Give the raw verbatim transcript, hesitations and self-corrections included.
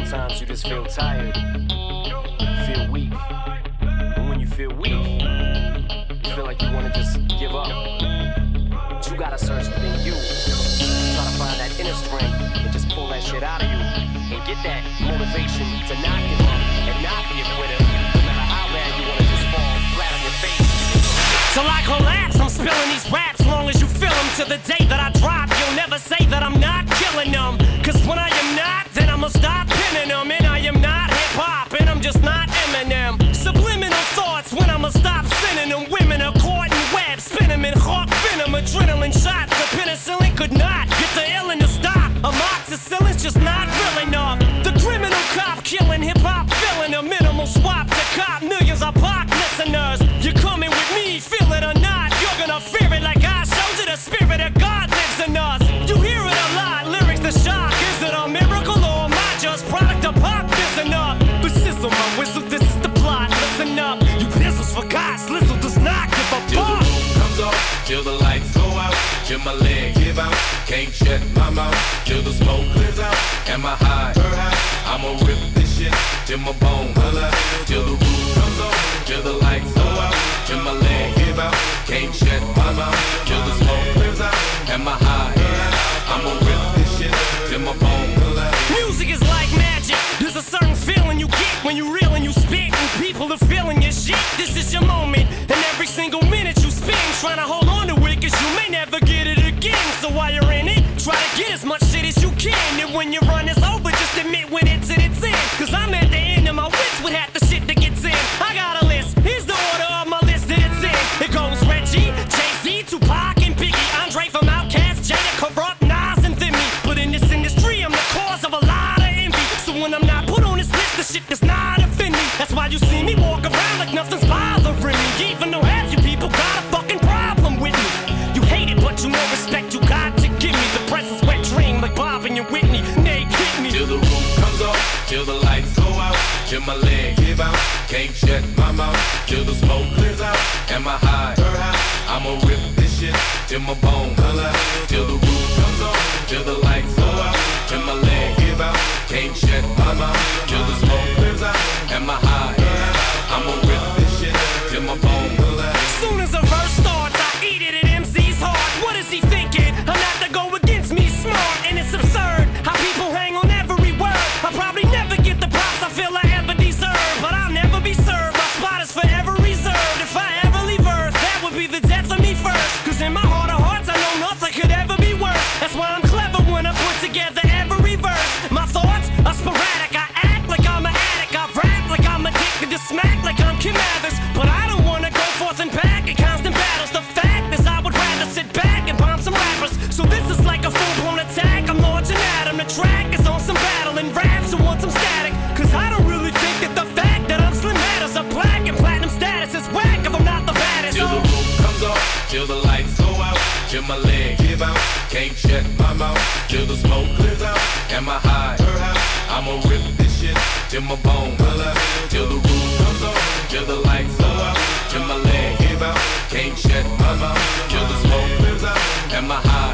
Sometimes you just feel tired, feel weak. And when you feel weak, you feel like you wanna just give up. But you gotta search within you. Try to find that inner strength and just pull that shit out of you. And get that motivation to not give up and not be a quitter. No matter how bad you wanna just fall flat on your face. Till I collapse, I'm spilling these raps. Long as you feel them, to the day that I drop, you'll never say that I'm not killing them. Cause when I am not, then I'ma stop pinning them. And I am not hip-hop, and I'm just not Eminem. Subliminal thoughts when I'ma stop sending them. Women are caught in web, spin them in hawk venom. Adrenaline shots, the penicillin could not get the illin to stop. Amoxicillin's just not real enough. The criminal cop killing hip-hop, filling a minimal swap to cop. Millions of pop listeners, you're coming with me, feel it or not. You're gonna fear it like I showed you. The spirit of God lives in us. You hear it a lot, lyrics the shock. Is it a miracle or am I just product of pop? Listen up, but sizzle my whistle, this is the plot. Listen up, you pistols forgot, Slizzle does not give a Till fuck. the roof comes off, till the lights go out, till my leg give out, can't shut my mouth, till the smoke clears out, and my high, I'ma rip this shit, till my bone holla, till the roof comes off, till the lights go out, till my leg give out, can't shut my mouth, till the smoke clears out, and my high, I'ma rip this shit, till my bone holla. Music is like magic. There's a certain feeling you get when you reel and you spit, and people are feeling your shit. This is your moment, and every single minute you spend trying to hold on to it, cause you may never get it again. So while you're in it, try to get as much shit as you can. And when your run is over, just admit when it's in its end. Cause I'm at the end of my wits with half the shit that gets in. I got a list, here's the order of my list that it's in. It goes Reggie, Jay-Z, Tupac, and Biggie, Andre from Outkast, Jada, Corrupt, Nas, and Thimmy. But in this industry, I'm the cause of a lot of envy. So when I'm not put on this list, the shit does not offend me. That's why you see me walk around like nothing's bothering me. Even though half you people got a fucking problem with me. You hate it, but you know respect you got to give me. The presence wet dream like Bob and your Whitney. Nay, hit me. Till the roof comes off, till the lights go out, till my leg give out, can't shut my mouth, till the smoke clears out, and my high, I'ma rip this shit, till my bone holla, till the roof comes off, till the lights go out, till my leg give out, can't shut my mouth, till the smoke clears out, and my high, I'ma rip this shit, till my bone holla. Soon as a verse starts, I eat it at M C's heart. What is he thinking? I'm not to go against me, smart, and it's absurd how people hang on every word. I'll probably never get the props I feel I ever deserve, but I'll never be served. My spot is forever reserved. If I ever leave Earth, that would be the death of me first. Cause in my heart of hearts, I know nothing could ever be worse. That's why I'm clever when I put together every verse. My thoughts are sporadic. I act like I'm an addict. I rap like I'm addicted to smack like I'm Kim Mathers. But I don't wanna go forth and back in constant battles. The fact is I would rather sit back and bomb some rappers. So this is like a full-blown attack. I'm launching at him. The track is on some battle and raps who want some static. Cause I don't really think that the fact that I'm Slim matters. A black and platinum status is whack if I'm not the baddest. Till the roof comes off, till the lights go out, till my leg give out, can't shut my mouth, till the smoke clears out, and my high, I'ma rip this shit, till my bone holla, till the roof comes off, till the lights go out, till my leg give out, can't shut my mouth, till the smoke clears out, and my high,